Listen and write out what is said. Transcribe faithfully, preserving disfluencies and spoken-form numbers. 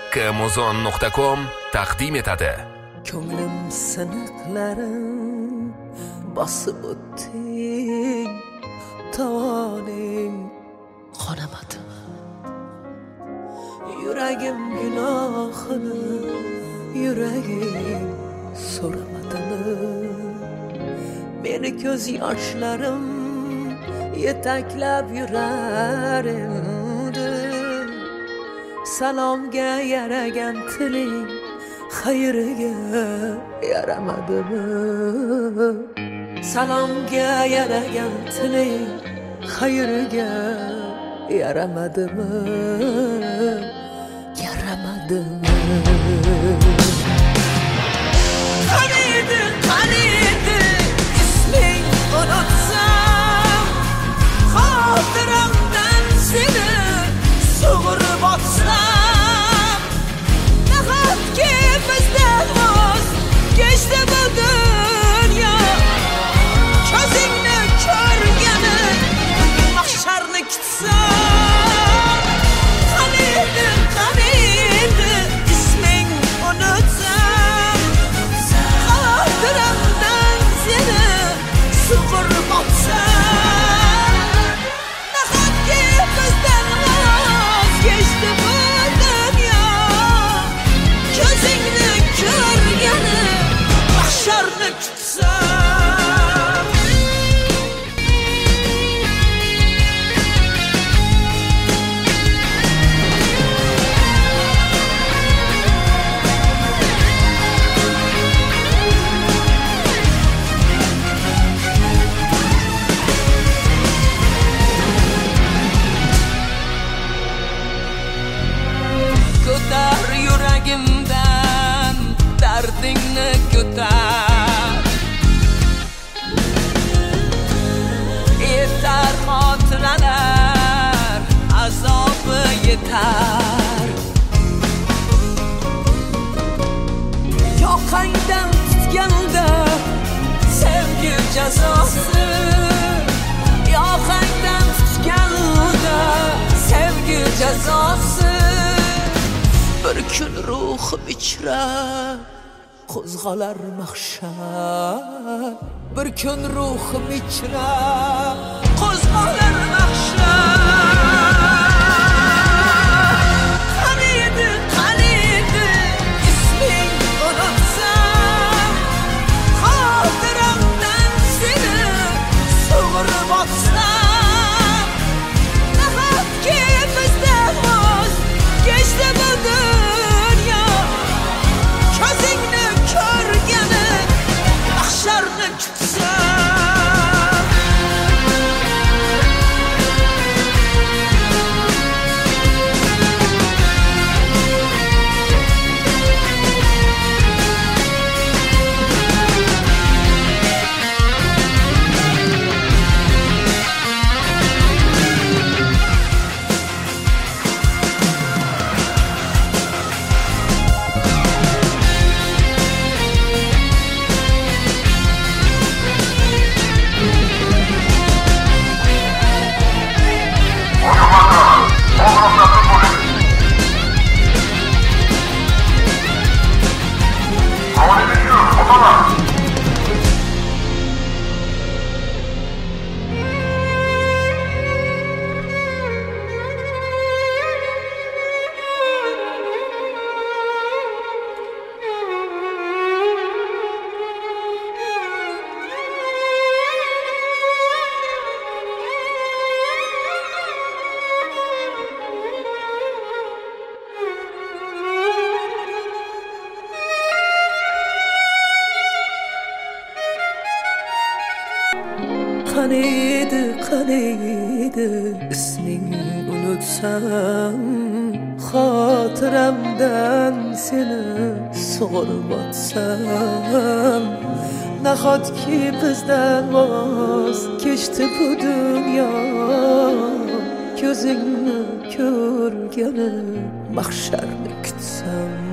amazon nuqta com taqdim etadi. Ko'nglim siniqlarim bosib o'tding, toning qonamadi. Yuragim gunohini, yuragim so'ramadimi? Meni ko'z yoshlarim yetaklab yurar edi. Salomga yaragan tiling xayriga yaramadimi? Salomga yaragan tiling xayriga yaramadimi? Yaramadimi? Qaniydi, qaniydi isming unutsam, xotiramdan seni sug'urib otsam, nahotki bizdan voz kechdi bu dunyo, ko'zingni ko'rgani mahsharni kutsam. Qaniydi, qaniydi isming unutsam, xotiramdan seni sug'urib otsam, nahotki bizdan voz kechdi bu dunyo, ko'zingni ko'rgani mahsharni kutsam. Ko'tar yuragimdan dardingni ko'tar, yetar xotiralar azobi yetar. Yoqangdan tutganda sevgi jazosi, yoqangdan tutganda sevgi jazosi. Bir kun ruhim ichra qo'zg'alar mahshar, bir kun ruhim ichra qo'zg'alar mahshar. Qaniydi, qaniydi isming unutsam, xotiramdan seni sug'urib otsam, nahotki bizdan voz kechdi bu dunyo, ko'zingni ko'rgani mahsharni kutsam. Qaniydi, qaniydi isming unutsam, xotiramdan seni sug'urib otsam, nahotki bizdan voz kechdi bu dunyo, ko'zingni ko'rgani mahsharni kutsam.